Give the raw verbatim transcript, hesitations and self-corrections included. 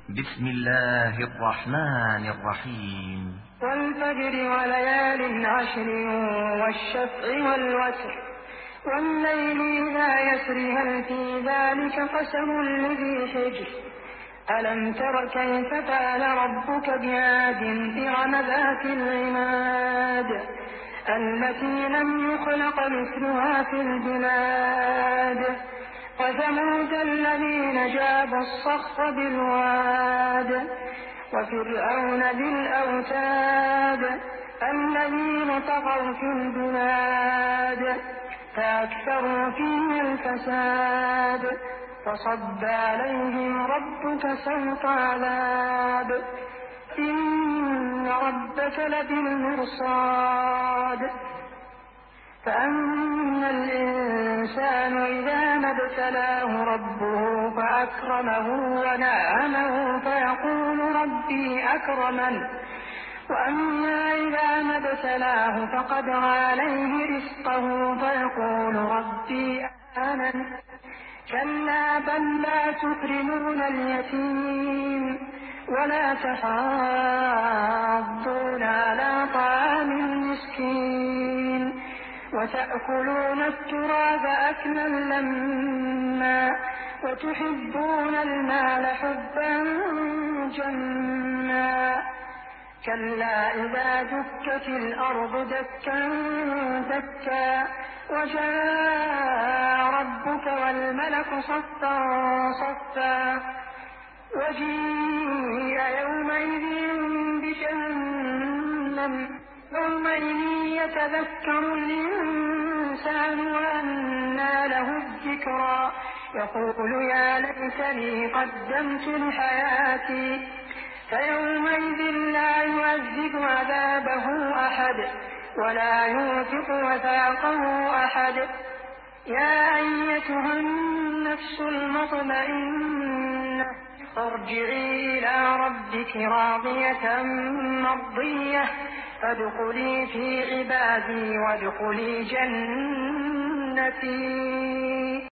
بسم الله الرحمن الرحيم والفجر وليال عشر والشفع والوتر والليل إذا يسر هل في ذلك قسم لذي حجر ألم تر كيف فعل ربك بعاد إرم ذات العماد التي لم يخلق مثلها في البلاد وثمود الذين جابوا الصخر بالواد وفرعون ذي الأوتاد الذين طغوا في البلاد فأكثروا فيها الفساد فصب عليهم ربك سوط عذاب إن ربك لبالمرصاد فأما الإنسان إذا ما ابتلاه ربه فأكرمه ونعمه فيقول ربي أكرمن وأما إذا ما ابتلاه فقدر عليه رزقه فيقول ربي أهانن كلا بل لا تكرمون اليتيم ولا تحاضون على طعام المسكين وتأكلون التراث أكلا لما وتحبون المال حبا جما كلا إذا دكت الأرض دكا دكا وجاء ربك والملك صفا صفا وجيء يومئذ بجهنم يومئذ يتذكر الإنسان وأنى له الذكرى يقول يا ليتني قدمت لحياتي فيومئذ لا يعذب عذابه أحد ولا يوثق وثاقه أحد يا أيتها النفس المطمئنة ارجعي إلى ربك راضية مرضية فادخلي في عبادي وادخلي جنتي.